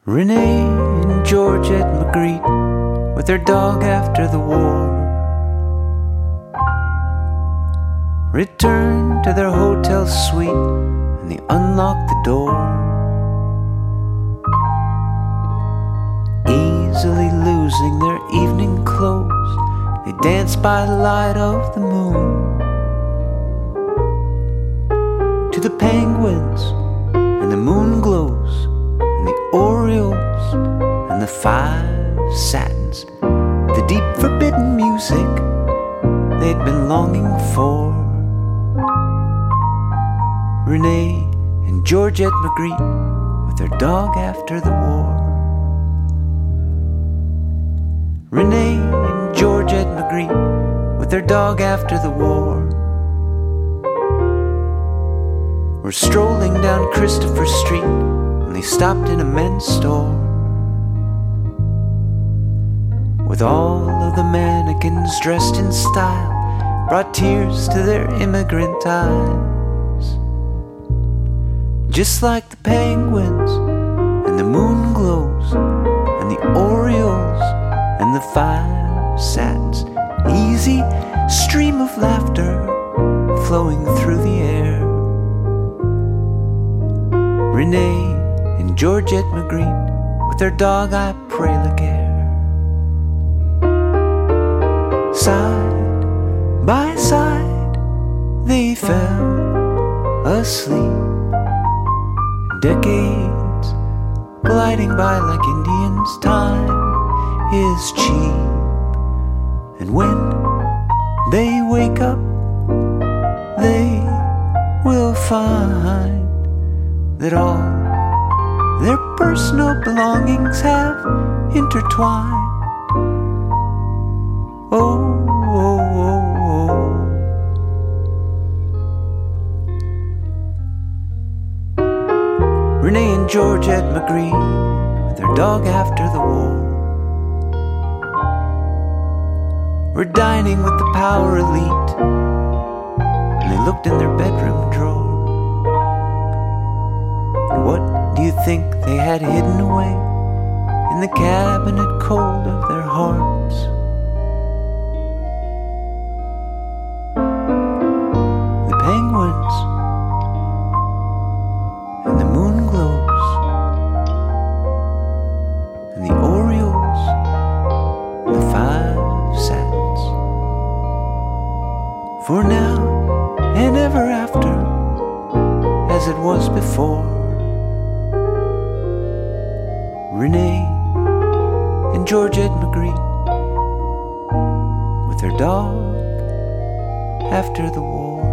Renee and Georgette Magritte with their dog after the war returned to their hotel suite and they unlocked the door. Easily losing their evening clothes, they danced by the light of the moon to the penguins and the moon glows and the Orioles and the five satins, the deep forbidden music they'd been longing for. Renee and Georgette Magritte with their dog after the war. Renee and Georgette Magritte with their dog after the war were strolling down Christopher Street when they stopped in a men's store with all of the mannequins dressed in style, brought tears to their immigrant eyes. Just like the penguins and the moon glows and the Orioles and the five satins, easy stream of laughter flowing through the air. Renee and Georgette Magritte with their dog I pray Laguerre. Side by side they fell asleep, decades gliding by like Indians. Time is cheap, and when they wake up they will find that all their personal belongings have intertwined. Oh, oh, oh, oh. Renee and Georgette Magritte with their dog after the war were dining with the power elite, and they looked in their bedroom drawer. And what do you think they had hidden away in the cabinet cold of their hearts? The penguins and the moon globes and the Orioles and the five satins. For now and ever after, as it was before, Renee and Georgette Magritte with their dog after the war.